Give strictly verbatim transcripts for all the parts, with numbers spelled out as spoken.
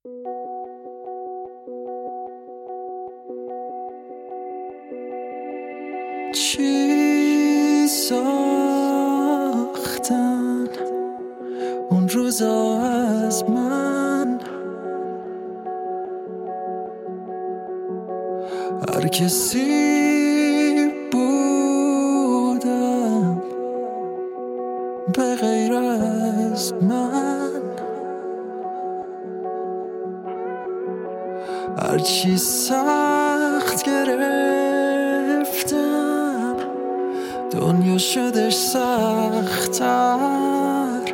چی ساختن اون روزا از من؟ هر کسی بودم به غیر از من، هرچی سخت گرفتم دنیا شدش سخت‌تر.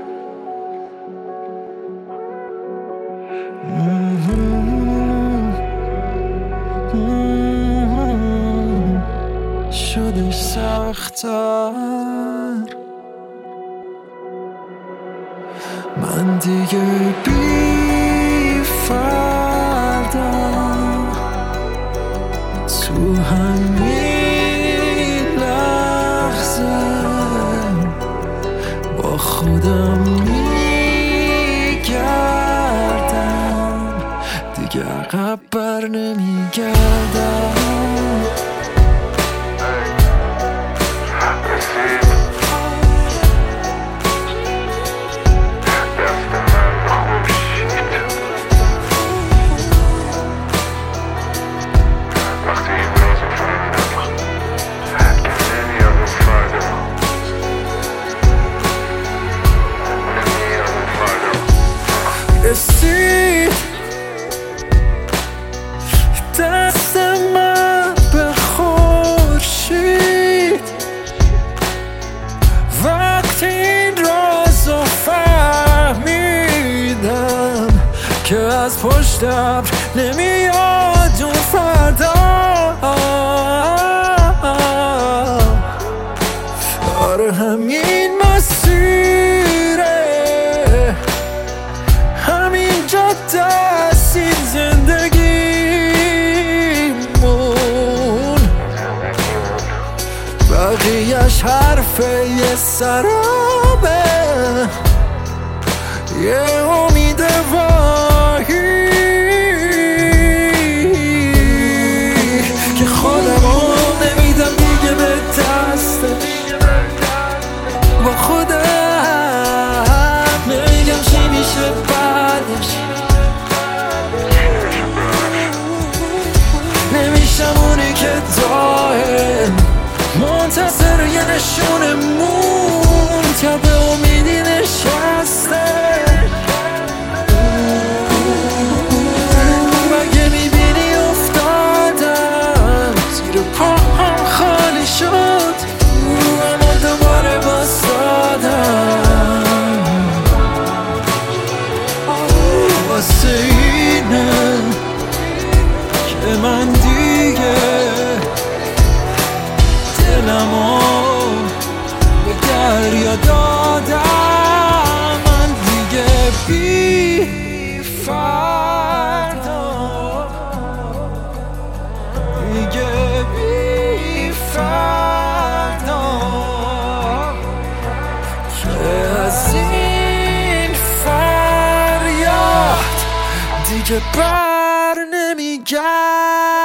شدش سخت‌تر. من دیگه بی فردم، تو همین لحظه با خودم میگردم، دیگه عقب بر نمیگردم. رسید دست من به خورشید، وقتی این رازو فهمیدم که از پشت ابر نمیاد اون فردا. آره همین مسیره، همین جاده است این زندگیمون، بقیه‌اش حرف یه سرابه، یه امید واهی که خودمو نمیدم دیگه به دست با خودم، نمیگم چی میشه بعدش، نمیشم اونی که دائم منتظر یه نشونه مون تا به امیدی نشسته. مگه میبینی افتادم زیر پاهم خالی شد، اما دوباره بایستادم واسه اینه که من دیگه دلمو به دریا دادم. من دیگه بی فردا، دیگه بی فردا، که از این فریاد دیگه بر نمیگرد.